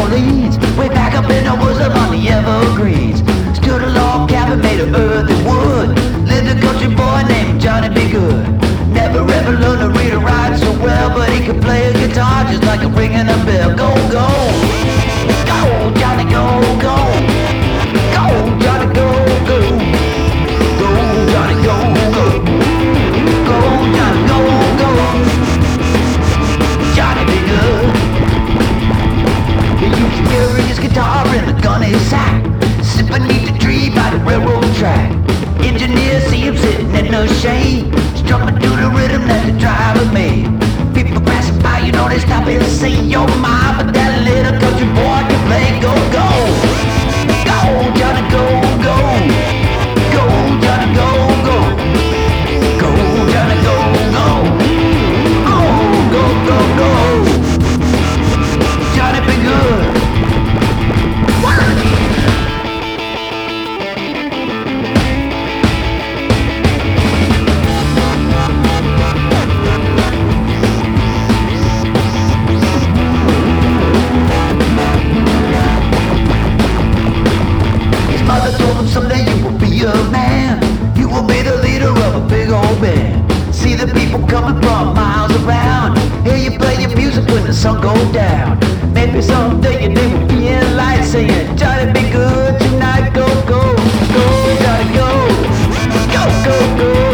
Orleans, way back up in the woods up on the Evergreens. Stood a log cabin made of earth and wood. Lived a country boy named Johnny B. Good. Never ever learned to read or write so well, but he could play a guitar just like a ringing a bell. Go, go, go, Johnny, go, go, go, Johnny, go, go, go, Johnny, go, go, go, Johnny, go, go, Johnny B. Good. He used to carry his guitar in a gunny sack, sit beneath the tree by the railroad track. Engineers see him sitting in the shade, strumming to the rhythm that the driver made. People passing by, you know they stop and say, "Yo, ma," but that little country boy can play. Go, go, go, Johnny, go, go, go, Johnny, go, go, go, Johnny, go, go, oh, go, go, go, Johnny, be good. Someday you will be a man. You will be the leader of a big old band. See the people coming from miles around. Hear you play your music when the sun goes down. Maybe someday your day will be in light, saying, "Johnny, be good tonight. Go, go, go, Johnny, go, go, go, go."